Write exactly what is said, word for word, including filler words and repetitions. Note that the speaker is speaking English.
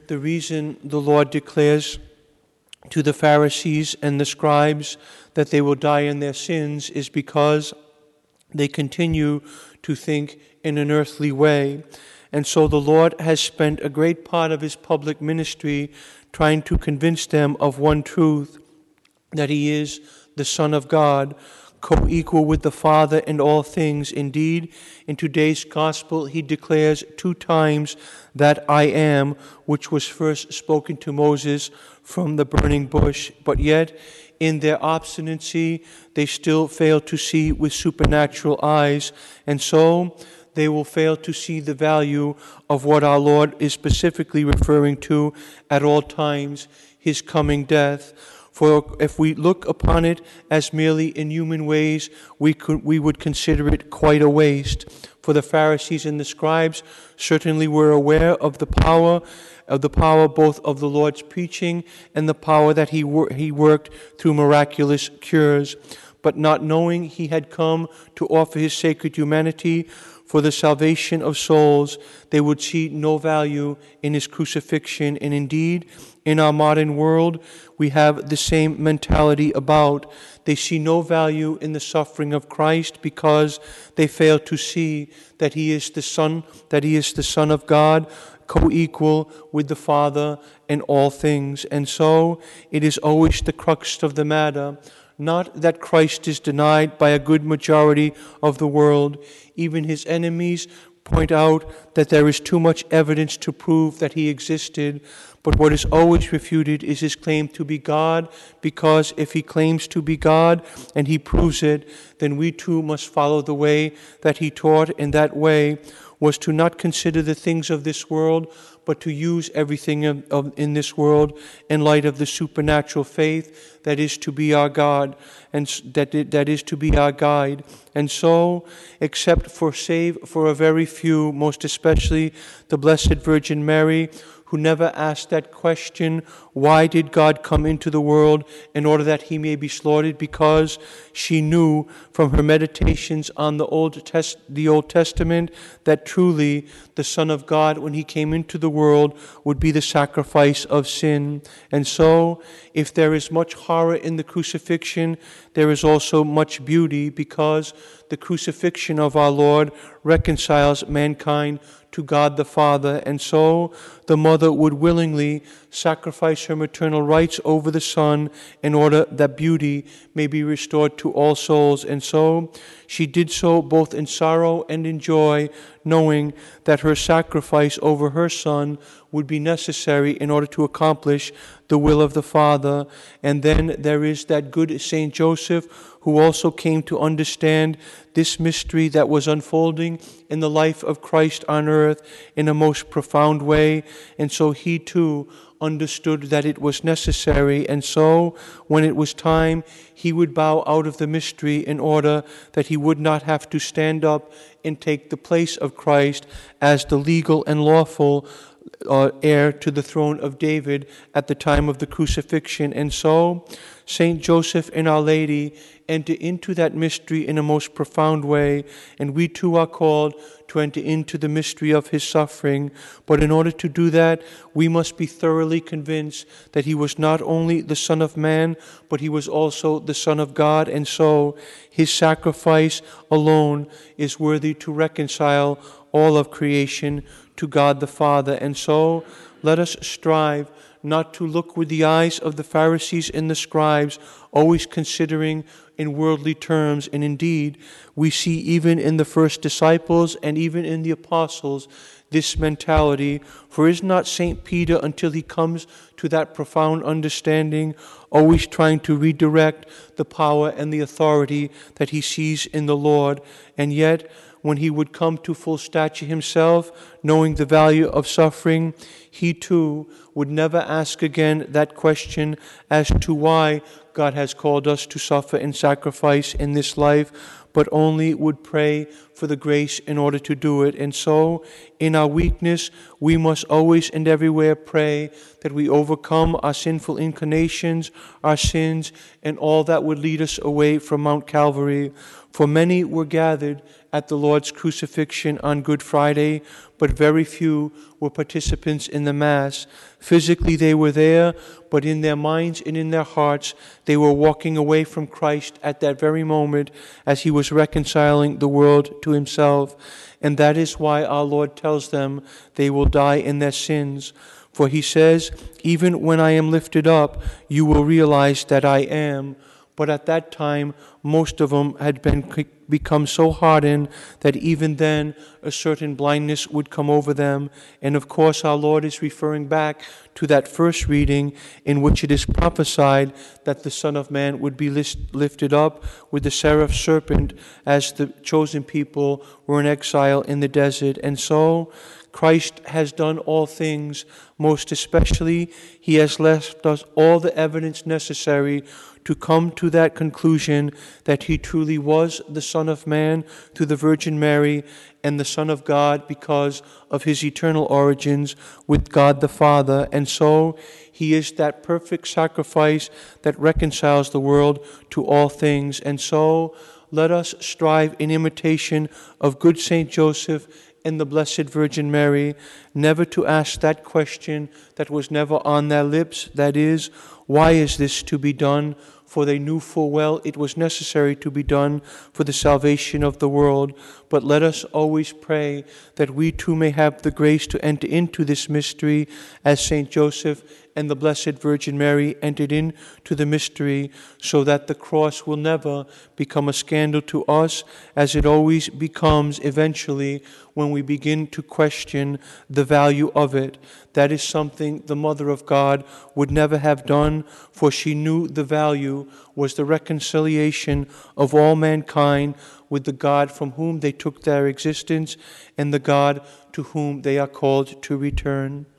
the reason the Lord declares to the Pharisees and the scribes that they will die in their sins is because they continue to think in an earthly way. And so the Lord has spent a great part of his public ministry trying to convince them of one truth, that he is the Son of God, co-equal with the Father in all things. Indeed, in today's gospel, he declares two times that I am, which was first spoken to Moses from the burning bush. But yet, in their obstinacy, they still fail to see with supernatural eyes, and so they will fail to see the value of what our Lord is specifically referring to at all times, his coming death. For if we look upon it as merely in human ways, we could, we would consider it quite a waste. For the Pharisees and the scribes certainly were aware of the power, of the power both of the Lord's preaching and the power that he wor- he worked through miraculous cures. But not knowing he had come to offer his sacred humanity for the salvation of souls, they would see no value in his crucifixion. And indeed, in our modern world, we have the same mentality about. They see no value in the suffering of Christ because they fail to see that he is the Son, that he is the Son of God, co-equal with the Father in all things. And so it is always the crux of the matter. Not that Christ is denied by a good majority of the world. Even his enemies point out that there is too much evidence to prove that he existed. But what is always refuted is his claim to be God, because if he claims to be God and he proves it, then we too must follow the way that he taught, and that way was to not consider the things of this world, but to use everything of, of, in this world in light of the supernatural faith that is to be our God, and that that is to be our guide. And so, except for save for a very few, most especially the Blessed Virgin Mary, who never asked that question, why did God come into the world in order that he may be slaughtered? Because she knew from her meditations on the Old Test, the Old Testament, that truly the Son of God, when he came into the world, would be the sacrifice of sin. And so, if there is much horror in the crucifixion, there is also much beauty, because the crucifixion of our Lord reconciles mankind to God the Father. And so the mother would willingly sacrifice her maternal rights over the Son in order that beauty may be restored to all souls. And so she did so both in sorrow and in joy, knowing that her sacrifice over her Son would be necessary in order to accomplish the will of the Father. And then there is that good Saint Joseph, who also came to understand this mystery that was unfolding in the life of Christ on earth in a most profound way. And so he too understood that it was necessary, and so when it was time, he would bow out of the mystery in order that he would not have to stand up and take the place of Christ as the legal and lawful uh, heir to the throne of David at the time of the crucifixion. And so Saint Joseph and Our Lady enter into that mystery in a most profound way, and we too are called to enter into the mystery of his suffering. But in order to do that, we must be thoroughly convinced that he was not only the Son of Man, but he was also the Son of God, and so his sacrifice alone is worthy to reconcile all of creation to God the Father. And so let us strive not to look with the eyes of the Pharisees and the scribes, always considering in worldly terms. And indeed, we see even in the first disciples and even in the apostles this mentality. For is not Saint Peter, until he comes to that profound understanding, always trying to redirect the power and the authority that he sees in the Lord? And yet, when he would come to full stature himself, knowing the value of suffering, he too would never ask again that question as to why God has called us to suffer and sacrifice in this life, but only would pray for the grace in order to do it. And so, in our weakness, we must always and everywhere pray that we overcome our sinful inclinations, our sins, and all that would lead us away from Mount Calvary. For many were gathered at the Lord's crucifixion on Good Friday, but but very few were participants in the Mass. Physically they were there, but in their minds and in their hearts they were walking away from Christ at that very moment as he was reconciling the world to himself. And that is why our Lord tells them they will die in their sins. For he says, even when I am lifted up, you will realize that I am. But at that time, most of them had been become so hardened that even then a certain blindness would come over them. And of course, our Lord is referring back to that first reading in which it is prophesied that the Son of Man would be lifted up with the seraph serpent as the chosen people were in exile in the desert. And so Christ has done all things. Most especially, he has left us all the evidence necessary to come to that conclusion that he truly was the Son of Man through the Virgin Mary and the Son of God because of his eternal origins with God the Father. And so he is that perfect sacrifice that reconciles the world to all things. And so let us strive in imitation of good Saint Joseph and the Blessed Virgin Mary, never to ask that question that was never on their lips, that is, why is this to be done? For they knew full well it was necessary to be done for the salvation of the world. But let us always pray that we too may have the grace to enter into this mystery as Saint Joseph and the Blessed Virgin Mary entered into the mystery, so that the cross will never become a scandal to us, as it always becomes eventually when we begin to question the value of it. That is something the Mother of God would never have done, for she knew the value was the reconciliation of all mankind with the God from whom they took their existence and the God to whom they are called to return.